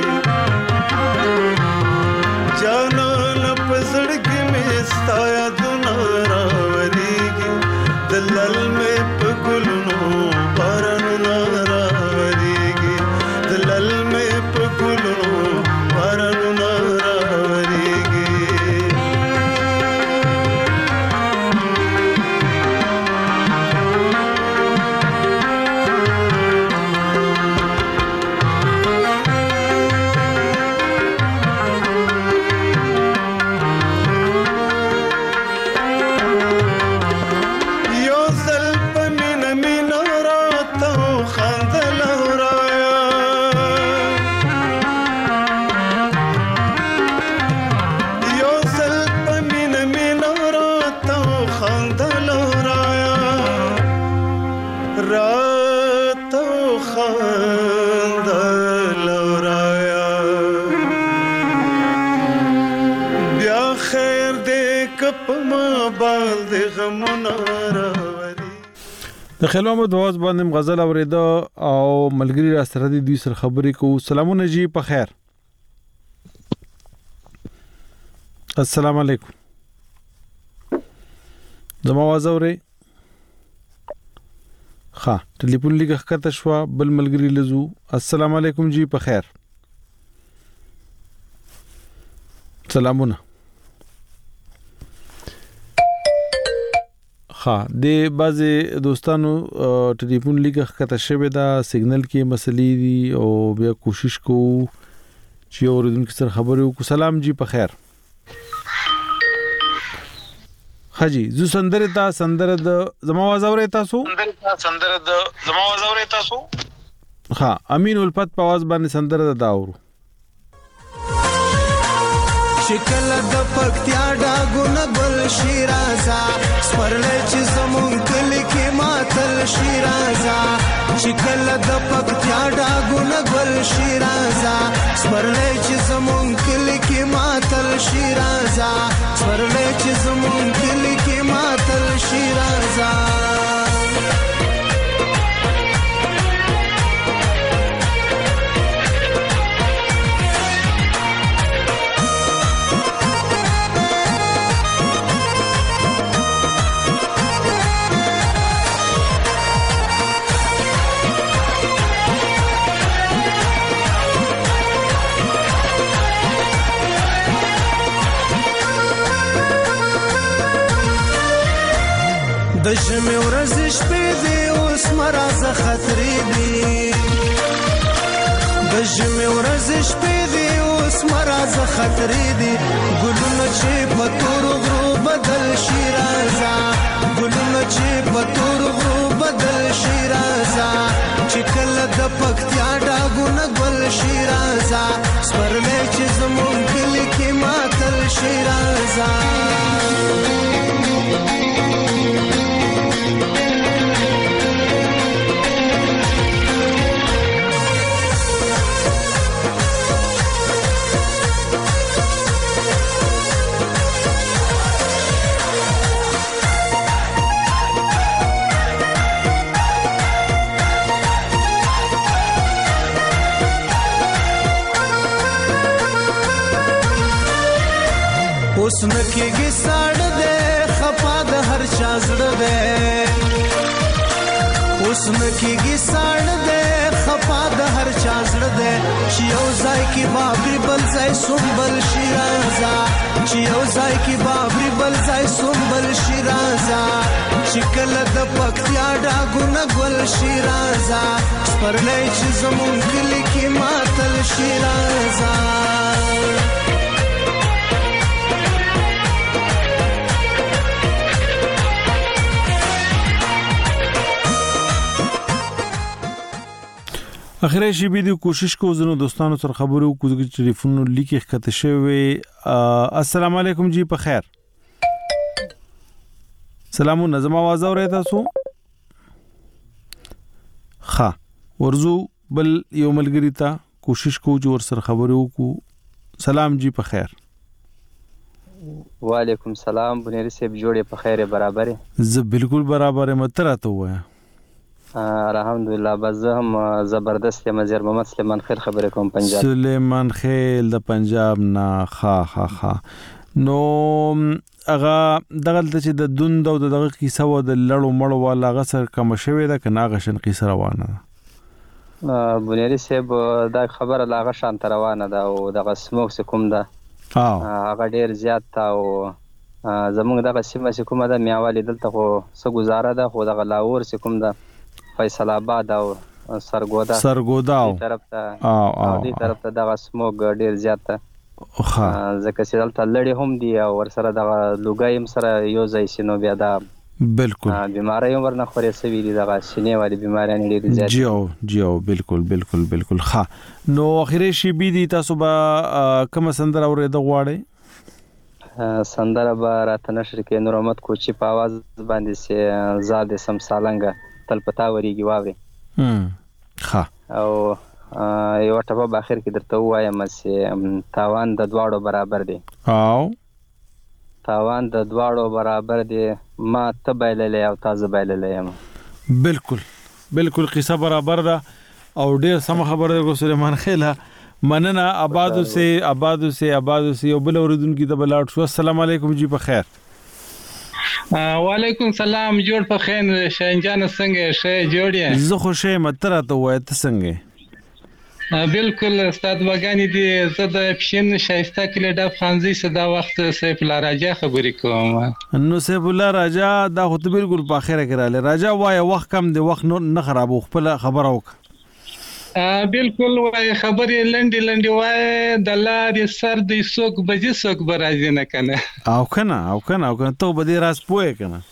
جانان په زړګي مې ستا یادونه راوريږي دلل مې په ګلونو بارانونه راوريږي دلل مې په ګلونو بارانونه راوريږي د خلومو د واز باندې غزل اوریدا او ملګری را سره د دوی سره خبرې کوو. سلامونه جی په خیر. السلام علیکم. زما واز اوري ها ټلیفون لګه کته شو بل ملګری لزو. السلام علیکم جی په خیر. سلامونه. ها د بعضی دوستانو ټلیفون لګه کته شوی دا سیګنل کې مسلې دي او بیا کوشش کوو چې اوریدونکو سره خبرې وکړو. سلام جی په خیر. حاجی زو سندره تا سندره د زما आवाज اوري تاسو سندره تا سندره د زما आवाज اوري تاسو ها امین الفت په आवाज باندې سندره د داورو شکل د پکتیا ډاګون ګل شیرازا سپرلې چې زمون کلی کې ماتل شیرازا شکل د پکتیا ډاګون ګل شیرازا سپرلې چې زمون کلی کې ماتل شیرازا سپرلې چې زمون کلی کې ماتل شیرازا د ژمې ورځې شپې دي اوس مرزه خطرې دي د ژمې ورځې شپې دي اوس اسمره ز خطرې دي ګلونه چې په تور غرو بدل شي راځه ګلونه چې په تور غرو بدل شي راځه چې کله د پکتیا ډاګونه ګل شي راځه سپرلی چې زمونږ کلي کې ماتل شي راځه اوس نکېږي ساړه دی خفا د هر چا زړه دی اوس نکېږي ساړه دی خفا د هر چا زړه دی چې یو ځای کې بابري بل ځای سنبل شي راځه چې یو ځای کې بابري بل ځای سنبل شي راځه چې کله د پکتیا ډاګونه ګل شي راځه سپرلی چې زمونږ کلي کې ماتل شي راځه اخیری شی به د کوشش کو زنو دوستانو سره خبرو کو د ټلیفون لیکي خطه شوی السلام علیکم جی په خیر سلام نظم आवाज اورئ تاسو ها ورزو بل یو ملګری ته کوشش کو چې ور سره خبرو کو سلام جی په خیر وعلیکم سلام بنيري صاحب جوړه په خیر برابر زه بالکل برابر متراته وای الحمدلله بس هم زبردست یم زیر محمد سلیمان خیل خبره کوم پنجاب سلیمان خیل د پنجاب نه خا خا خا نو هغه دغه چې د دوند او دغه کیسه و د لړو مړو والا غسر کم شوی ده کنه هغه شن قصه روانه ده بنيري صاحب دا خبره لاغه شان روانه ده او دغه سموک کوم ده هغه ډیر زیات او زمونږ دغه سیمه کومه ده میاوالي دلته خو څه گزاره ده خو دغه لاور کوم ده فیصل آباد او سرګودا سرګودا او طرف ته او دې طرف ته دغه سموګ ډیر زیات ته خا ځکه چې دلته لړې هم دي او ور سره دغه لوګایم سره یو ځای سينو بیا دا بالکل بیماری ورنه خوري سوي دي دغه سینې والی بیماری نه ډیر زیات جیو جیو بالکل بالکل بالکل خا نو اخیری شی بي دي تاسو به کوم سندره اورېد غواړي سندره به راته نشر کې نور احمد کوچی په आवाज باندې سي زاد سم سالنګ تل پتا وریږي واوري هم ها او یو ټپه په اخر کې درته وایم چې تاوان د دواړو برابر دی او تاوان د دواړو برابر دی ما ته بایللې او تاسو بایللې یم بالکل بالکل قصه برابر ده او ډیر سم خبره ده سلیمان خیل مننه آبادو سے آبادو سے آبادو سے یو بل اوردونکو ته بلاټ شو السلام علیکم جی په خیر وعلیکم سلام جوړ په خیر شینجان څنګه شه جوړی زه خوشی متره ته وای ته څنګه بالکل استاد وګانی دي زه د پښین شایسته کلی د فرانسې صدا وخت سیف الله راجا خبرې کوم نو سیف الله راجا دا خو ته بالکل په خیره کړاله راجا وای وخت کم دی وخت نه خرابو خپل خبره وک بالکل وای خبرې لنډي لنډي وای د لارې سر د سوق بجې سوق برازي نه کنه او کنه او کنه او کنه ته به دې راز پوهه کنه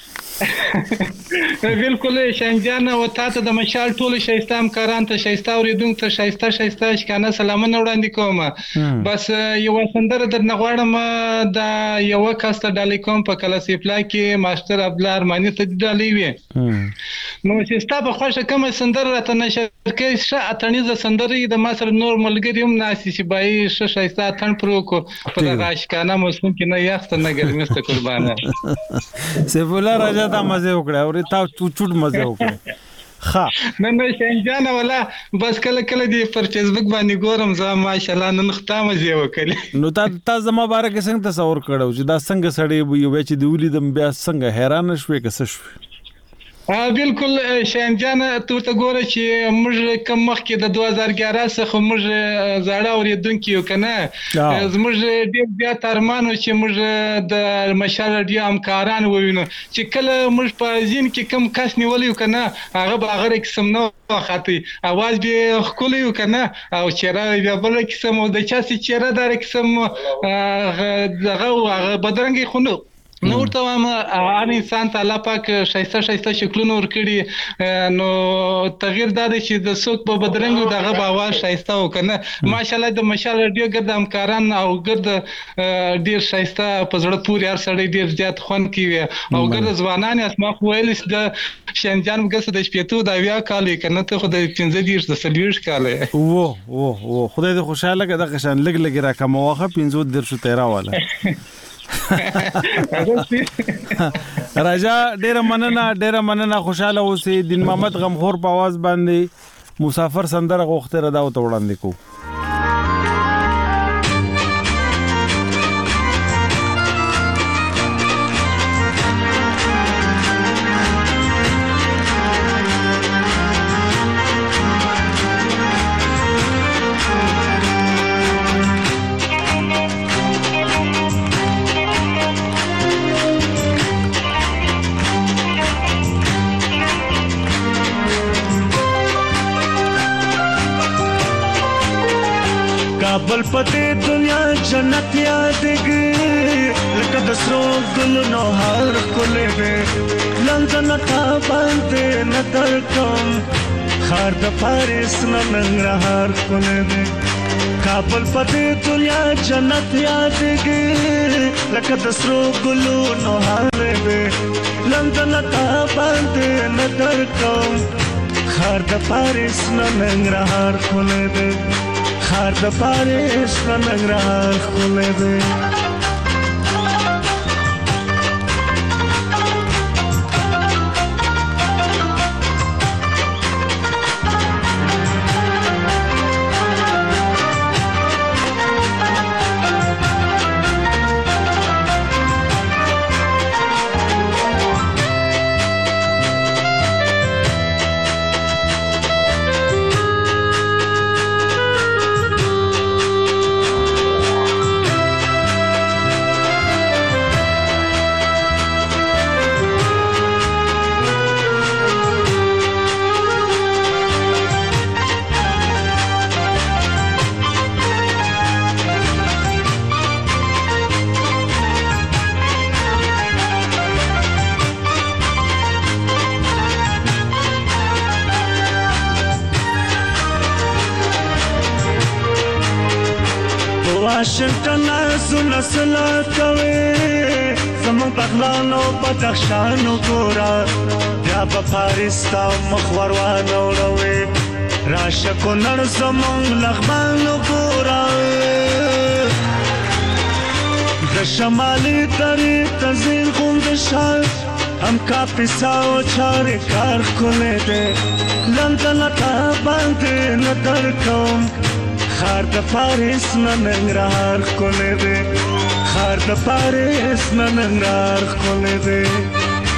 بالکل شنجان او تاسو د مشال ټول شایسته همکاران ته شایسته اوریدونکو ته شایسته شایسته شکانه سلامونه وړاندې کوم بس یو سندره در نغواړم د یو کاست ډالې کوم په کلاسي پلا کې ماستر عبد الله ارمانی ته ډالې وي نو چې ستا په خوښه کوم سندره راته نشر کې ش اتنیزه سندره د ما سره نور ملګری هم ناسي چې بای ش شایسته اتن پرو کو په دغه شکانه موسم کې نه یخت نه ګرمسته قربانه سیف الله راجا دا مزه وکړه او تا تو چټ مزه وکړه ها نه نه شنجان ولا بس کله کله دی پر فیسبوک باندې ګورم زه ماشاءالله نن خطا مزه وکړه نو تا تا زما بارے کې څنګه تصور کړو چې دا څنګه سړی یو چې دی ولیدم بیا څنګه حیران شوې کس شوې بالکل شاهین جان ته ورته ګوره چې موږ کم مخکې د دوه زره اګیاره څخه موږ زاړه اورېدونکي یو که نه زموږ ډېر زیات ارمان و چې موږ د مشال راډیو همکاران ووینو چې کله موږ په ذهن کې کم کس نیولی یو که نه هغه به هغه قسم نه وخاطی اواز به ښکلی یو که نه او چهره بیا بله قسم د چا چې چهره داره قسم هغه هغه بدرنګې خو نه نو ورته وایم هر انسان ته الله پاک ښایسته ښایسته شکلونه ورکړي نو تغییر دا دی چې د څوک په بدرنګ وي د هغه به اواز ښایسته و که نه ماشاءالله د مشال راډیو ګرد همکاران او ګرد ډېر ښایسته په زړه پورې هر سړی ډېر زیات خوند کوي او ګرد ځوانان یاست ما خو ویلی د شاهین جان ګسه د شپېتو د اویا کال یې که نه ته خو د پنځه دېرش د څلوېښت کال یې وو وو وو خدای دې خوشحاله کړه دغه شان لږ لږ راکموخه پنځو دېرشو ته یې راوله راجا ډیره مننه ډیره مننه خوشاله اوسئ دین محمد غمخور په आवाज باندې مسافر سندره غوښته را دا وړاندې کو کابل پته دنیا جنت یادګي لکه د سرو ګلونو هر کله به لندن تا باندې نظر کوم خار د پاریس ننګرهار کله به کابل پته دنیا جنت یادګي لکه د سرو ګلونو هر به لندن تا باندې نظر کوم خار د پاریس ننګرهار کله به خار د پاریس ننګرهار ښکلی دی واشنگټن زونه سلا کوي زمون بغلانو بدخشانو ګورا بیا په پاریس تا مخور وانه وروي راشه کونړ زمون لغمانو ګورا د شمالي درې تزین غوند شال هم کاپیسا او چار کار کوله دې لندن تا باندې نظر کوم خار د پاریس ننګرهار ښکلی دی خار د پاریس ننګرهار ښکلی دی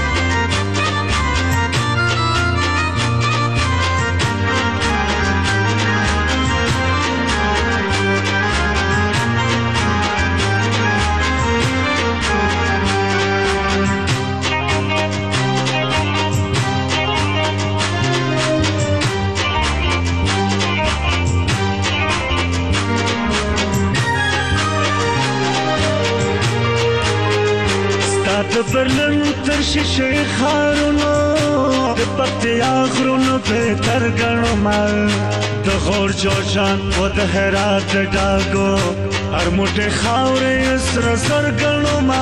د برلن تر شیشې خارونو د پکتیا غرونو به تر ګڼو ما د غور جوشان او د هرات ډاګو هر موټه خاورې سره سر ګڼو ما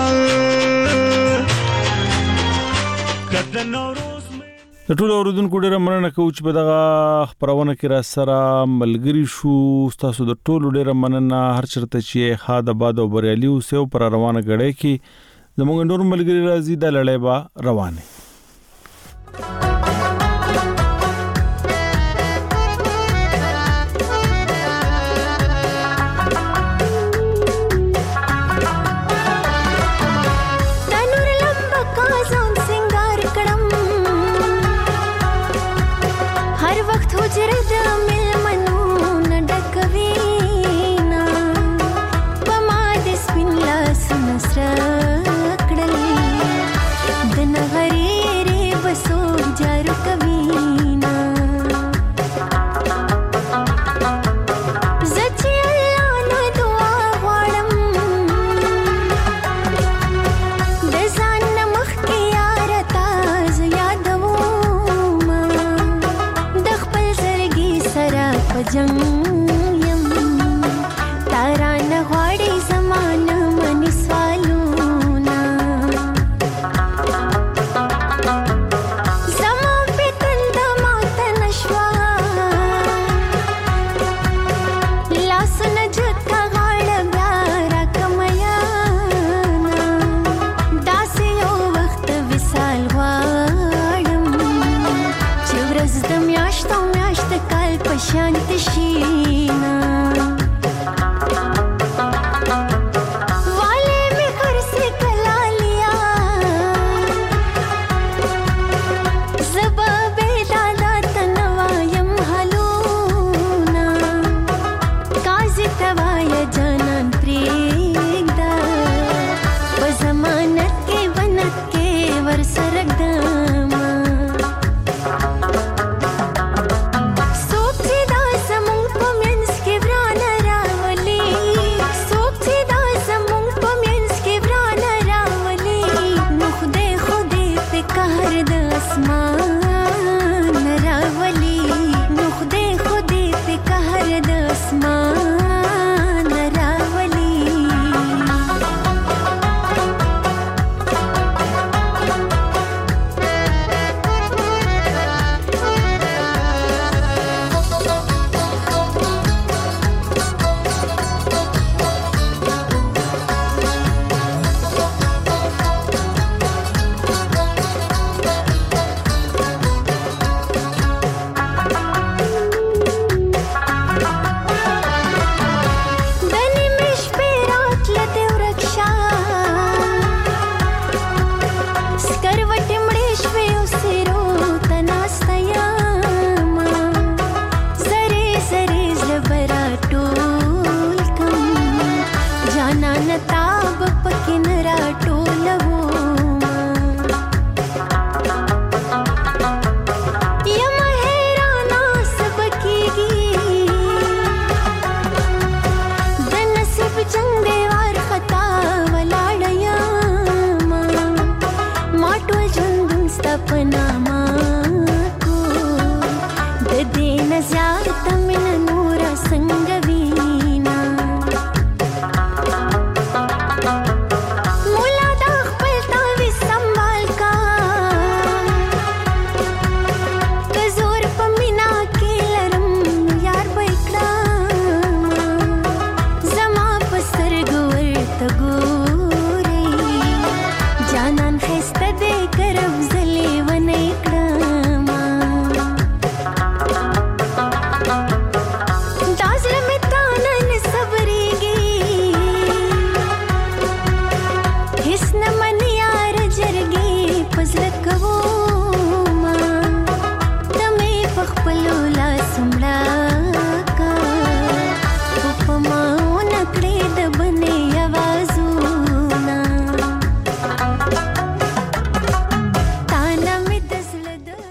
کله نوروز د ټولو اوریدونکو ډیره مننه کوم چې په دغه خبرونه کې را سره ملګری شو تاسو د ټولو ډیره مننه هر چرته چې خاد آباد او بریالي اوسه پر روانه غړې کې زموږ نور ملګری راځي د لړۍ با روانه تنور لمبا کا زون سنگار کړم जंग